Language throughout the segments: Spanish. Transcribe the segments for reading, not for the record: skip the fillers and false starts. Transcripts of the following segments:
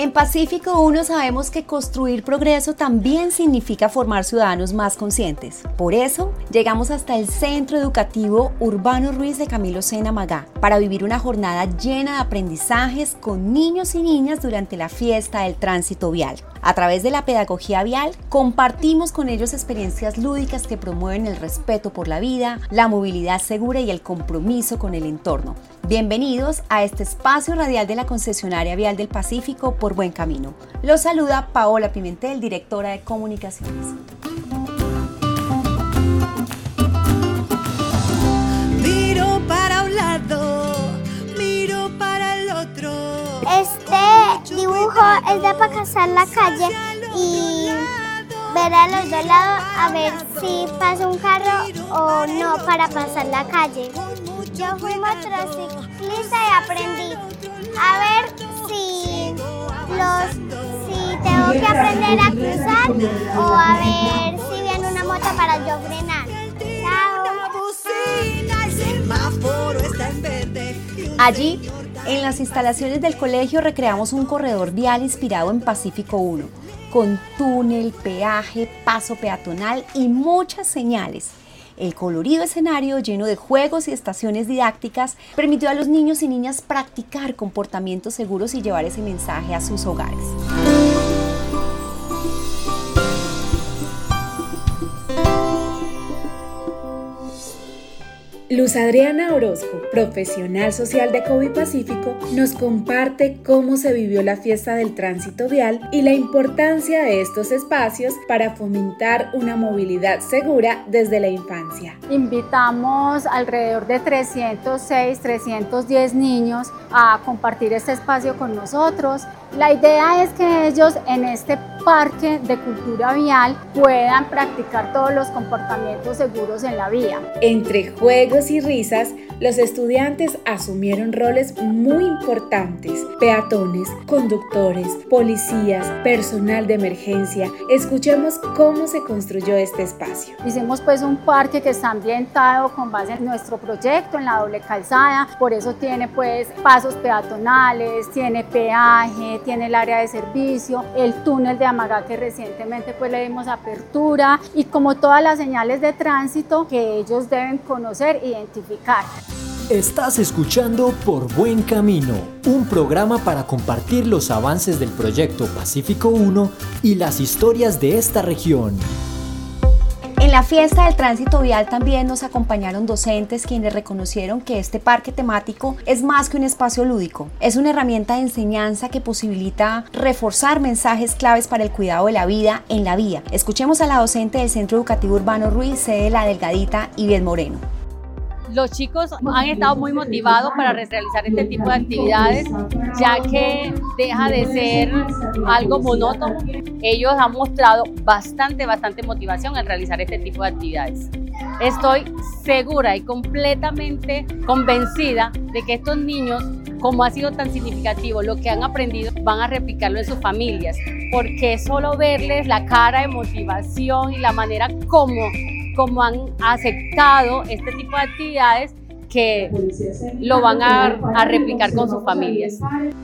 En Pacífico 1 sabemos que construir progreso también significa formar ciudadanos más conscientes. Por eso, llegamos hasta el Centro Educativo Urbano Ruiz de Camilo Sena Magá para vivir una jornada llena de aprendizajes con niños y niñas durante la fiesta del tránsito vial. A través de la pedagogía vial, compartimos con ellos experiencias lúdicas que promueven el respeto por la vida, la movilidad segura y el compromiso con el entorno. Bienvenidos a este espacio radial de la Concesionaria Vial del Pacífico por Buen Camino. Los saluda Paola Pimentel, directora de Comunicaciones. Miro para un lado, miro para el otro. Este dibujo es de pasar la calle y ver a los dos lados a ver si pasa un carro o no para pasar la calle. Yo fui motociclista y aprendí a ver si tengo que aprender a cruzar o a ver si viene una moto para yo frenar. Allí, en las instalaciones del colegio, recreamos un corredor vial inspirado en Pacífico 1, con túnel, peaje, paso peatonal y muchas señales. El colorido escenario, lleno de juegos y estaciones didácticas, permitió a los niños y niñas practicar comportamientos seguros y llevar ese mensaje a sus hogares. Luz Adriana Orozco, profesional social de COVID Pacífico, nos comparte cómo se vivió la fiesta del tránsito vial y la importancia de estos espacios para fomentar una movilidad segura desde la infancia. Invitamos alrededor de 310 niños a compartir este espacio con nosotros. La idea es que ellos en este parque de cultura vial puedan practicar todos los comportamientos seguros en la vía. Entre juegos y risas, los estudiantes asumieron roles muy importantes: peatones, conductores, policías, personal de emergencia. Escuchemos cómo se construyó este espacio. Hicimos pues un parque que está ambientado con base en nuestro proyecto, en la doble calzada, por eso tiene pues pasos peatonales, tiene peaje, tiene el área de servicio, el túnel de Amagá que recientemente pues le dimos apertura y como todas las señales de tránsito que ellos deben conocer e identificar. Estás escuchando Por Buen Camino, un programa para compartir los avances del proyecto Pacífico 1 y las historias de esta región. En la fiesta del tránsito vial también nos acompañaron docentes quienes reconocieron que este parque temático es más que un espacio lúdico. Es una herramienta de enseñanza que posibilita reforzar mensajes claves para el cuidado de la vida en la vía. Escuchemos a la docente del Centro Educativo Urbano Ruiz, sede de La Delgadita, Ivette Moreno. Los chicos han estado muy motivados para realizar este tipo de actividades, ya que deja de ser algo monótono. Ellos han mostrado bastante motivación en realizar este tipo de actividades. Estoy segura y completamente convencida de que estos niños, como ha sido tan significativo lo que han aprendido, van a replicarlo en sus familias, porque solo verles la cara de motivación y la manera como han aceptado este tipo de actividades, que lo van a replicar con sus familias.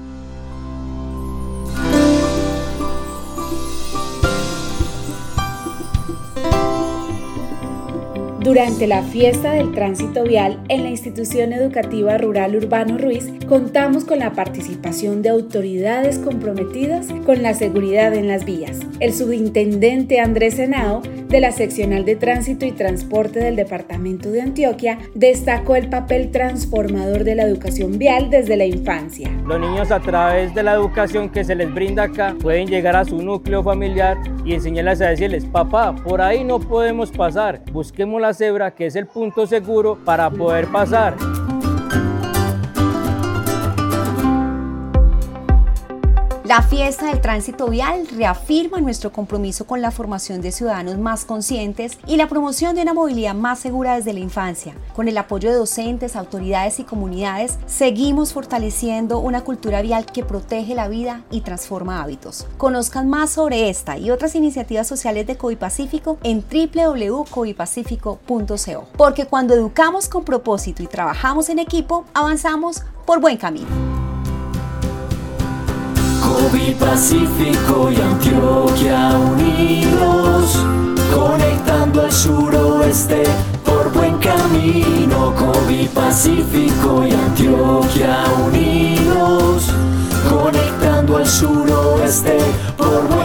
Durante la fiesta del tránsito vial en la Institución Educativa Rural Urbano Ruiz, contamos con la participación de autoridades comprometidas con la seguridad en las vías. El subintendente Andrés Henao, de la Seccional de Tránsito y Transporte del Departamento de Antioquia, destacó el papel transformador de la educación vial desde la infancia. Los niños, a través de la educación que se les brinda acá, pueden llegar a su núcleo familiar y enseñarles a decirles: papá, por ahí no podemos pasar, busquemos la cebra, que es el punto seguro para poder pasar. La fiesta del tránsito vial reafirma nuestro compromiso con la formación de ciudadanos más conscientes y la promoción de una movilidad más segura desde la infancia. Con el apoyo de docentes, autoridades y comunidades, seguimos fortaleciendo una cultura vial que protege la vida y transforma hábitos. Conozcan más sobre esta y otras iniciativas sociales de COVID Pacífico en www.covidpacifico.co. Porque cuando educamos con propósito y trabajamos en equipo, avanzamos por buen camino. Covi, Pacífico y Antioquia unidos, conectando el suroeste por buen camino. Covi, Pacífico y Antioquia unidos, conectando el suroeste por buen camino.